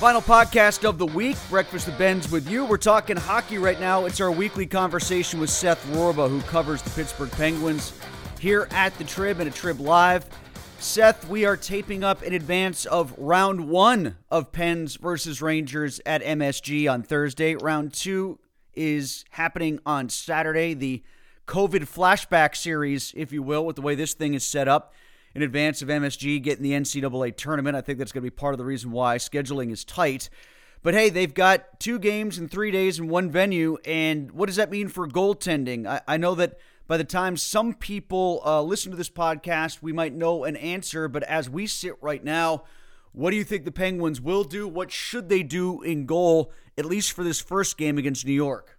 Final podcast of the week, Breakfast of Ben's with you. We're talking hockey right now. It's our weekly conversation with Seth Roarba, who covers the Pittsburgh Penguins here at the Trib and at Trib Live. Seth, we are taping up in advance of round one of Pens versus Rangers at MSG on Thursday. Round two is happening on Saturday. The COVID flashback series, if you will, with the way this thing is set up in advance of MSG getting the NCAA tournament. I think that's going to be part of the reason why scheduling is tight. But hey, they've got 2 games in 3 days in one venue, and what does that mean for goaltending? I know that by the time some people listen to this podcast, we might know an answer, but as we sit right now, what do you think the Penguins will do? What should they do in goal, at least for this first game against New York?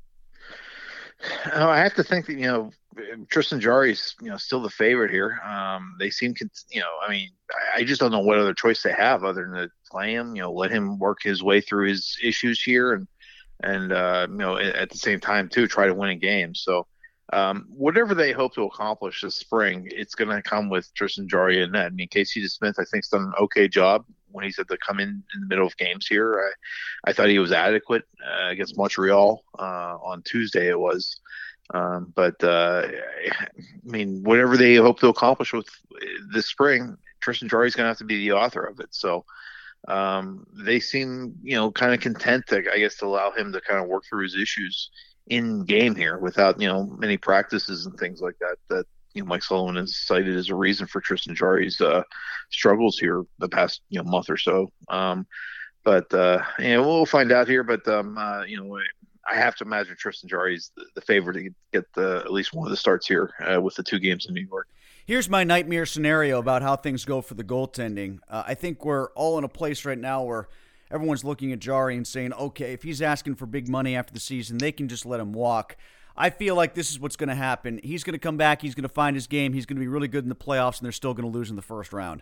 I have to think that, Tristan Jarry's, still the favorite here. They seem, I just don't know what other choice they have other than to play him, let him work his way through his issues here and at the same time, too, try to win a game. So whatever they hope to accomplish this spring, it's going to come with Tristan Jarry in net. I mean, Casey DeSmith, I think, has done an okay job when he said to come in the middle of games here. I thought he was adequate against Montreal on Tuesday it was. But whatever they hope to accomplish with this spring, Tristan Jarry's going to have to be the author of it. So they seem, kind of content to, to allow him to kind of work through his issues in game here without, many practices and things like that Mike Sullivan has cited as a reason for Tristan Jarry's struggles here the past month or so. But we'll find out here. But I have to imagine Tristan Jarry's the favorite to get at least one of the starts here with the 2 games in New York. Here's my nightmare scenario about how things go for the goaltending. I think we're all in a place right now where everyone's looking at Jarry and saying, okay, if he's asking for big money after the season, they can just let him walk. I feel like this is what's going to happen. He's going to come back. He's going to find his game. He's going to be really good in the playoffs, and they're still going to lose in the first round.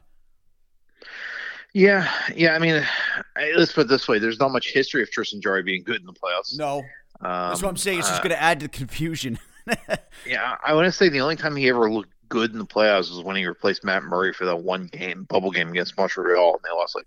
Yeah. Let's put it this way. There's not much history of Tristan Jarry being good in the playoffs. No. That's what I'm saying. It's just going to add to the confusion. Yeah, I want to say the only time he ever looked good in the playoffs was when he replaced Matt Murray for that one game, bubble game against Montreal, and they lost like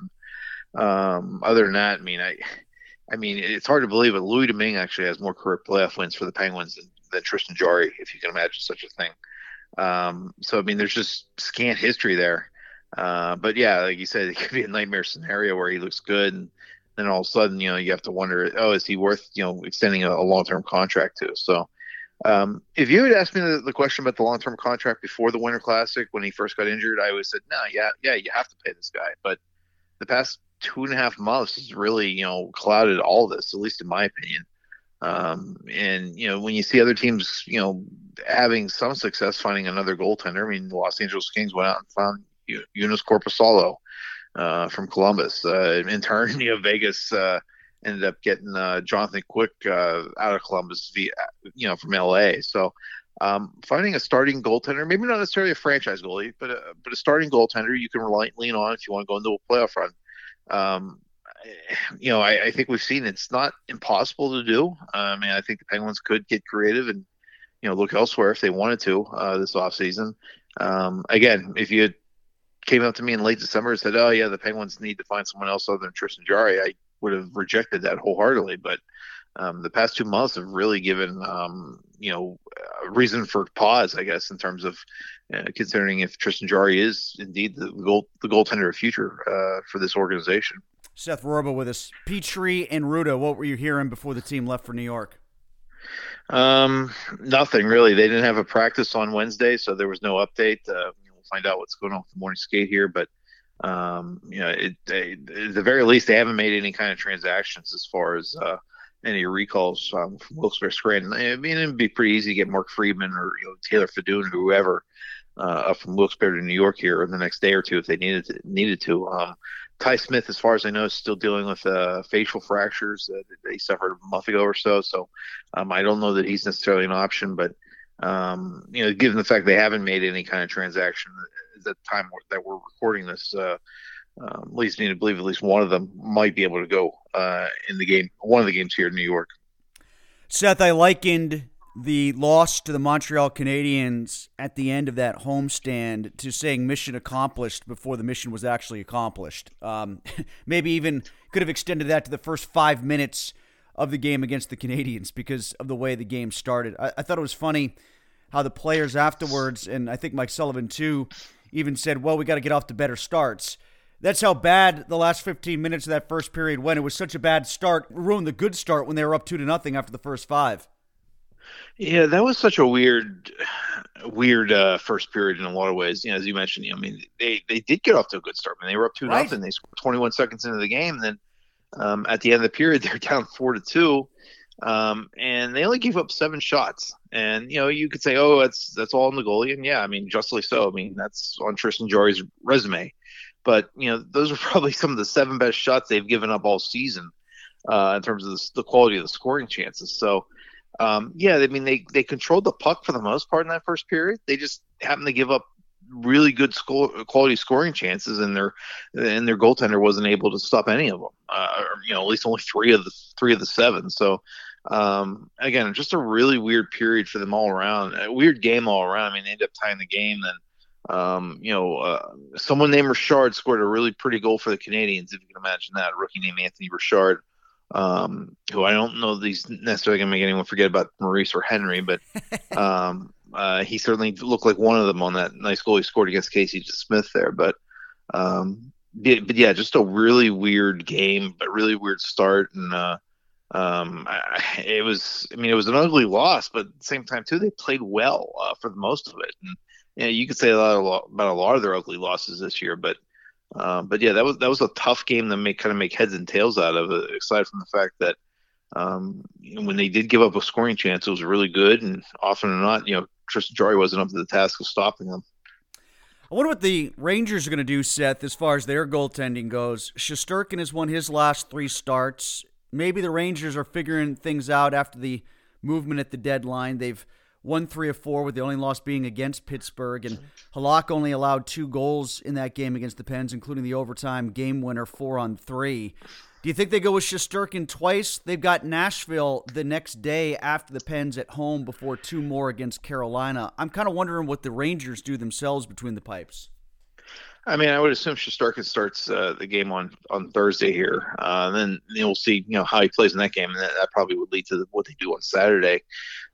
2-0. Other than that, it's hard to believe, but Louis Domingue actually has more career playoff wins for the Penguins than Tristan Jarry, if you can imagine such a thing. There's just scant history there. But yeah, like you said, it could be a nightmare scenario where he looks good, and then all of a sudden, you have to wonder, is he worth, extending a long-term contract to? So if you had asked me the question about the long-term contract before the Winter Classic when he first got injured, I would have said, no, yeah, you have to pay this guy. But the past 2.5 months has really, clouded all of this, at least in my opinion. When you see other teams, having some success finding another goaltender, the Los Angeles Kings went out and found Joonas Korpisalo from Columbus. In turn, Vegas ended up getting Jonathan Quick out of Columbus from LA. So finding a starting goaltender, maybe not necessarily a franchise goalie, but a starting goaltender you can lean on if you want to go into a playoff run. I think we've seen it's not impossible to do. I think the Penguins could get creative and, look elsewhere if they wanted to this offseason. Again, if you came up to me in late December and said, oh, yeah, the Penguins need to find someone else other than Tristan Jarry, I would have rejected that wholeheartedly. But the past 2 months have really given, a reason for pause, I guess, in terms of considering if Tristan Jarry is indeed the goaltender of future for this organization. Seth Roarba with us. Petrie and Ruda, what were you hearing before the team left for New York? Nothing really. They didn't have a practice on Wednesday, so there was no update. We'll find out what's going on with the morning skate here, but at the very least, they haven't made any kind of transactions as far as any recalls from Wilkes-Barre Scranton. It'd be pretty easy to get Mark Friedman or Taylor Fedun, whoever, up from Wilkes-Barre to New York here in the next day or two if they needed to. Ty Smith, as far as I know, is still dealing with facial fractures that he suffered a month ago or so. So I don't know that he's necessarily an option, but given the fact they haven't made any kind of transaction at the time that we're recording this, leads me to believe at least one of them might be able to go in the game, one of the games here in New York. Seth, I likened the loss to the Montreal Canadiens at the end of that homestand to saying mission accomplished before the mission was actually accomplished. Maybe even could have extended that to the first 5 minutes of the game against the Canadiens because of the way the game started. I thought it was funny how the players afterwards, and I think Mike Sullivan too, even said, well, we got to get off to better starts. That's how bad the last 15 minutes of that first period went. It was such a bad start. It ruined the good start when they were up 2-0 after the first 5. Yeah, that was such a weird first period in a lot of ways. As you mentioned, I mean, they did get off to a good start. I mean, they were up 2-0. Right. They scored 21 seconds into the game. Then at the end of the period, they're down 4-2, and they only gave up 7 shots. And you could say, oh, that's all on the goalie, and yeah, I mean, justly so. I mean, that's on Tristan Jarry's resume. But those are probably some of the 7 best shots they've given up all season in terms of the quality of the scoring chances. So. Yeah, I mean, they controlled the puck for the most part in that first period. They just happened to give up really good quality scoring chances, and their goaltender wasn't able to stop any of them. At least only three of the 7. So again, just a really weird period for them all around. A weird game all around. I mean, they ended up tying the game. Then someone named Richard scored a really pretty goal for the Canadiens, if you can imagine that. A rookie named Anthony Richard. Who I don't know that he's necessarily going to make anyone forget about Maurice or Henry, but he certainly looked like one of them on that nice goal he scored against Casey Smith there. But yeah, just a really weird game, but really weird start. And it was an ugly loss, but at the same time too, they played well for the most of it. And you could say about a lot of their ugly losses this year, but yeah, that was a tough game to make heads and tails out of it, aside from the fact that when they did give up a scoring chance, it was really good, and often or not, Tristan Jarry wasn't up to the task of stopping them. I wonder what the Rangers are going to do, Seth, as far as their goaltending goes. Shesterkin has won his last 3 starts. Maybe the Rangers are figuring things out after the movement at the deadline. They've won 3 of 4, with the only loss being against Pittsburgh. And Halak only allowed 2 goals in that game against the Pens, including the overtime game winner 4-on-3. Do you think they go with Shesterkin twice? They've got Nashville the next day after the Pens at home before 2 more against Carolina. I'm kind of wondering what the Rangers do themselves between the pipes. I mean, I would assume Shesterkin starts the game on Thursday here. Then we'll see, how he plays in that game, and that probably would lead to what they do on Saturday.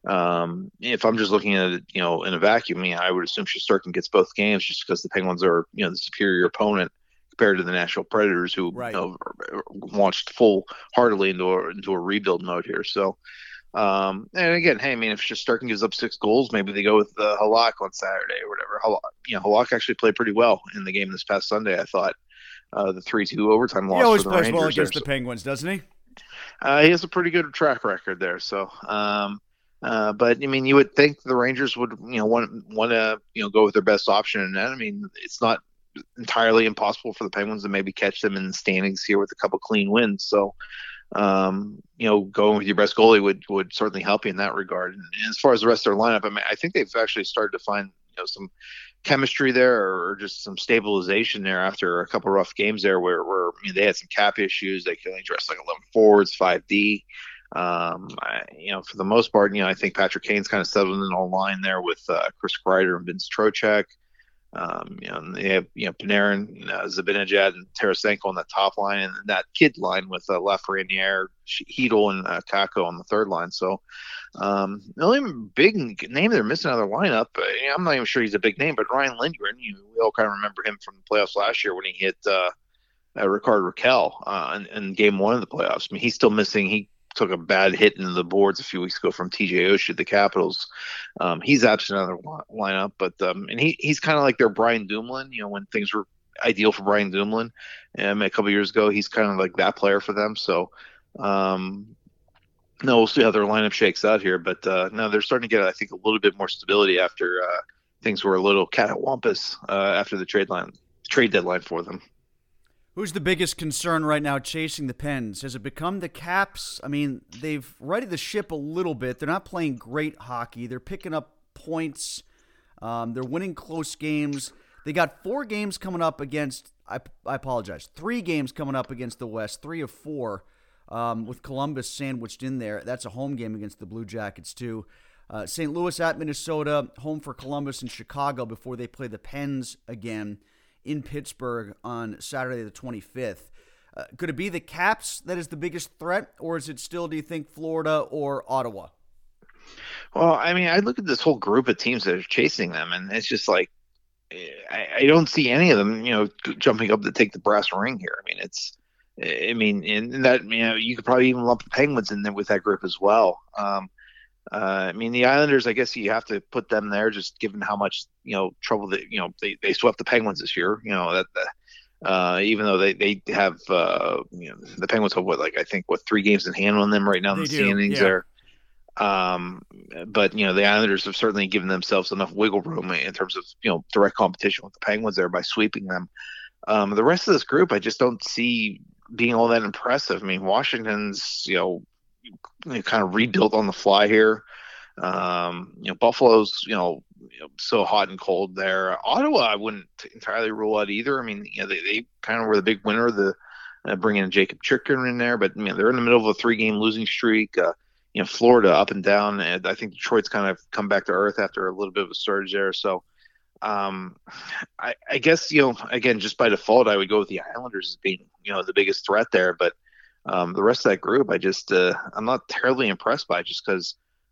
If I'm just looking at it, in a vacuum, I would assume Shesterkin gets both games just because the Penguins are, the superior opponent compared to the Nashville Predators, who right. Launched full-heartedly into a rebuild mode here. So. And again, hey, I mean, if Shesterkin gives up 6 goals, maybe they go with Halak on Saturday or whatever. Halak actually played pretty well in the game this past Sunday, I thought. The 3-2 overtime loss. He always for the Rangers plays well against the Penguins, doesn't he? He has a pretty good track record there. So, but I mean, you would think the Rangers would, want to, go with their best option. And I mean, it's not entirely impossible for the Penguins to maybe catch them in the standings here with a couple clean wins. So. Going with your best goalie would certainly help you in that regard. And as far as the rest of their lineup, I mean, I think they've actually started to find some chemistry there, or just some stabilization there after a couple rough games there where they had some cap issues. They could only dress like 11 forwards, 5D. For the most part, I think Patrick Kane's kind of settled in on line there with Chris Kreider and Vince Trocheck. They have Panarin, Zibanejad, and Tarasenko on the top line, and that kid line with Lafreniere, Hedl, and Kako on the third line. So the only big name they're missing out of their lineup, I'm not even sure he's a big name, but Ryan Lindgren. We all kind of remember him from the playoffs last year when he hit Rickard Rakell in Game 1 of the playoffs. I mean, he's still missing. He took a bad hit into the boards a few weeks ago from TJ Oshie at the Capitals. He's absent out of the lineup, but and he's kind of like their Brian Dumoulin. When things were ideal for Brian Dumoulin a couple years ago, he's kind of like that player for them. So we'll see how their lineup shakes out here. But no, they're starting to get, I think, a little bit more stability after things were a little catwampus after the trade deadline for them. Who's the biggest concern right now chasing the Pens? Has it become the Caps? I mean, they've righted the ship a little bit. They're not playing great hockey. They're picking up points. They're winning close games. They got 4 games coming up against, I apologize, 3 games coming up against the West, 3 of 4, with Columbus sandwiched in there. That's a home game against the Blue Jackets, too. St. Louis at Minnesota, home for Columbus and Chicago before they play the Pens again in Pittsburgh on Saturday the 25th. Could it be the Caps that is the biggest threat, or is it still, do you think, Florida or Ottawa? Well, I mean, I look at this whole group of teams that are chasing them, and it's just like I don't see any of them, jumping up to take the brass ring here. And that, you could probably even lump the Penguins in there with that group as well. I mean, the Islanders, I guess you have to put them there, just given how much trouble that they swept the Penguins this year. Even though they have the Penguins have I think 3 games in hand on them right now in the standings there. But the Islanders have certainly given themselves enough wiggle room in terms of direct competition with the Penguins there by sweeping them. The rest of this group, I just don't see being all that impressive. I mean, Washington's kind of rebuilt on the fly here. Buffalo's so hot and cold there. Ottawa, I wouldn't entirely rule out either. I mean, they kind of were the big winner of the bringing in Jacob Chikrin in there, but they're in the middle of a 3-game losing streak. Florida up and down, and I think Detroit's kind of come back to earth after a little bit of a surge there. So, I guess again, just by default, I would go with the Islanders as being the biggest threat there. But the rest of that group, I'm not terribly impressed by, just because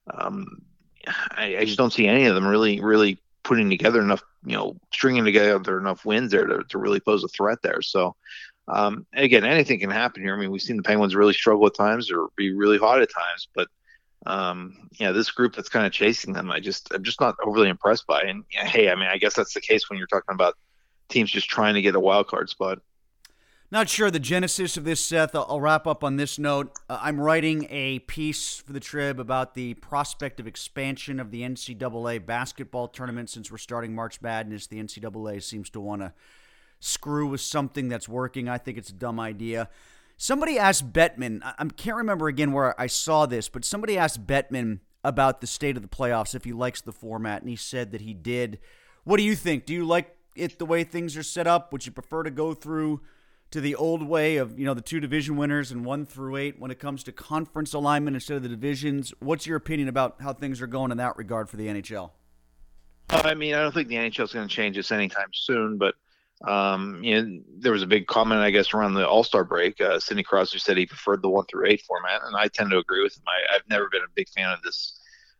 I just don't see any of them really putting together enough, stringing together enough wins there to really pose a threat there. So. Again, anything can happen here. I mean, we've seen the Penguins really struggle at times or be really hot at times, but this group that's kind of chasing them, I'm just not overly impressed by. And hey, I mean, I guess that's the case when you're talking about teams just trying to get a wild card spot. Not sure the genesis of this, Seth. I'll wrap up on this note. I'm writing a piece for the Trib about the prospect of expansion of the NCAA basketball tournament. Since we're starting March Madness, the NCAA seems to want to screw with something that's working. I think it's a dumb idea. Somebody asked Bettman, I can't remember again where I saw this, but somebody asked Bettman about the state of the playoffs, if he likes the format, and he said that he did. What do you think? Do you like it the way things are set up? Would you prefer to go through to the old way of, the 2 division winners and 1 through 8 when it comes to conference alignment instead of the divisions? What's your opinion about how things are going in that regard for the NHL? I mean, I don't think the NHL is going to change this anytime soon, but there was a big comment, I guess, around the All-Star break. Sidney Crosby said he preferred the 1 through 8 format, and I tend to agree with him. I've never been a big fan of this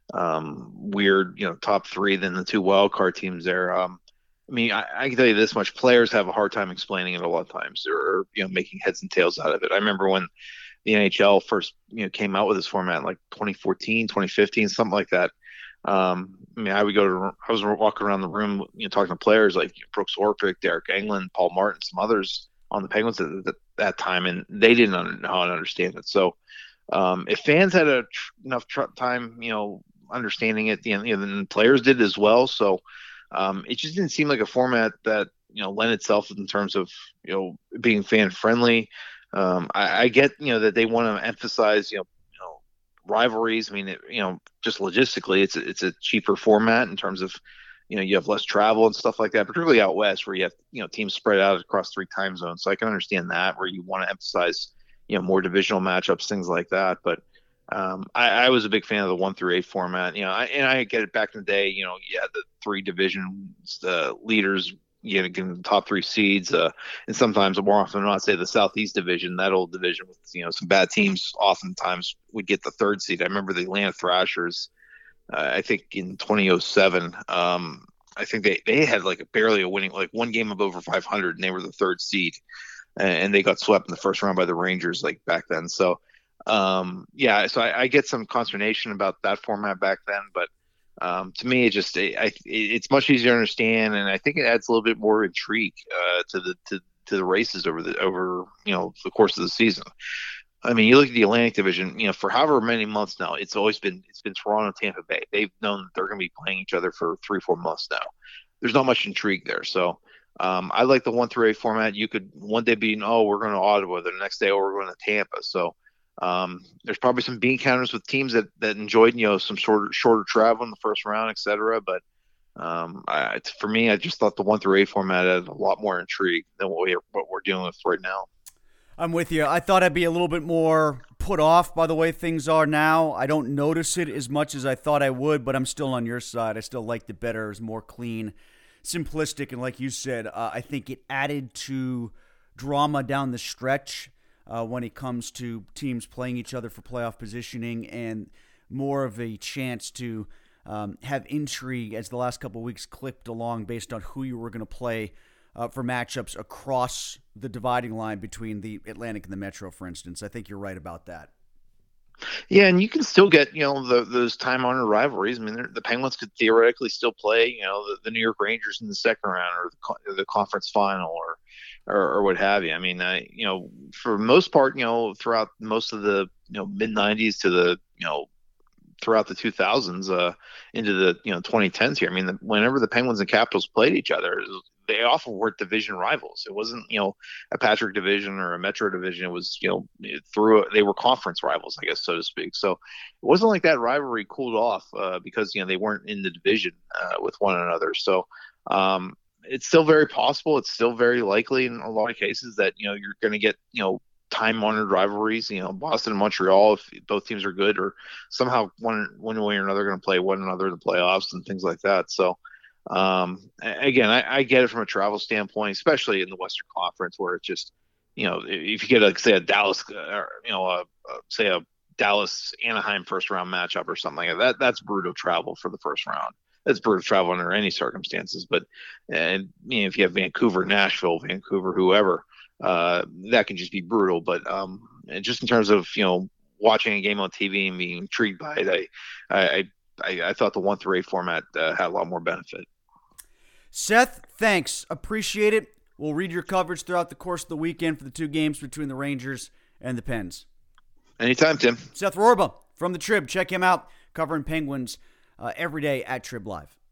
weird, top 3, then the 2 wild card teams there. I mean, I can tell you this much: players have a hard time explaining it a lot of times, or making heads and tails out of it. I remember when the NHL first came out with this format, like 2014, 2015, something like that. I mean, I was walking around the room, talking to players like Brooks Orpik, Derek Engelland, Paul Martin, some others on the Penguins at that time, and they didn't know how to understand it. So, if fans had enough time, understanding it, then players did as well. So, it just didn't seem like a format that lent itself in terms of being fan friendly. I get that they want to emphasize rivalries. I mean, just logistically, it's a cheaper format in terms of, you have less travel and stuff like that, particularly out west where you have, teams spread out across 3 time zones. So I can understand that, where you want to emphasize, more divisional matchups, things like that. But I was a big fan of the 1 through 8 format. I get it back in the day. You had the 3 divisions, the leaders, getting the top 3 seeds, and sometimes, more often than not, say the Southeast Division, that old division with some bad teams, oftentimes would get the 3rd seed. I remember the Atlanta Thrashers, I think in 2007. I think they had barely a winning, 1 game of over 500, and they were the 3rd seed, and they got swept in the first round by the Rangers back then. So so I get some consternation about that format back then, but to me, it's much easier to understand, and I think it adds a little bit more intrigue to the races over the course of the season. I mean, you look at the Atlantic Division, for however many months now, it's been Toronto, Tampa Bay. They've known that they're going to be playing each other for 3-4 months now. There's not much intrigue there, so I like the 1 through 8 format. You could one day be, we're going to Ottawa, the next day, we're going to Tampa. So. There's probably some bean counters with teams that enjoyed some shorter travel in the first round, et cetera. But for me, I just thought the 1 through 8 format had a lot more intrigue than what we're dealing with right now. I'm with you. I thought I'd be a little bit more put off by the way things are now. I don't notice it as much as I thought I would, but I'm still on your side. I still liked it better. It's more clean, simplistic, and like you said, I think it added to drama down the stretch when it comes to teams playing each other for playoff positioning and more of a chance to have intrigue as the last couple of weeks clipped along based on who you were going to play for matchups across the dividing line between the Atlantic and the Metro, for instance. I think you're right about that. Yeah, and you can still get, those time-honored rivalries. I mean, the Penguins could theoretically still play, the New York Rangers in the second round or the conference final or what have you. I mean, for the most part, throughout most of the, mid-90s to the, throughout the 2000s into the 2010s here. I mean, whenever the Penguins and Capitals played each other, they often were division rivals. It wasn't a Patrick division or a Metro division. It was they were conference rivals, I guess, so to speak. So it wasn't like that rivalry cooled off because they weren't in the division with one another. So it's still very possible. It's still very likely in a lot of cases that you're going to get time-honored rivalries, Boston and Montreal, if both teams are good, or somehow one way or another going to play one another in the playoffs and things like that. So, again, I get it from a travel standpoint, especially in the Western Conference, where it's just, if you get say a Dallas, say a Dallas Anaheim first round matchup or something like that, that's brutal travel for the first round. That's brutal travel under any circumstances. But if you have Vancouver, Nashville, Vancouver, whoever. That can just be brutal, but just in terms of watching a game on TV and being intrigued by it, I thought the 1-8 format had a lot more benefit. Seth, thanks, appreciate it. We'll read your coverage throughout the course of the weekend for the two games between the Rangers and the Pens. Anytime, Tim. Seth Rorba from the Trib, check him out covering Penguins every day at Trib Live.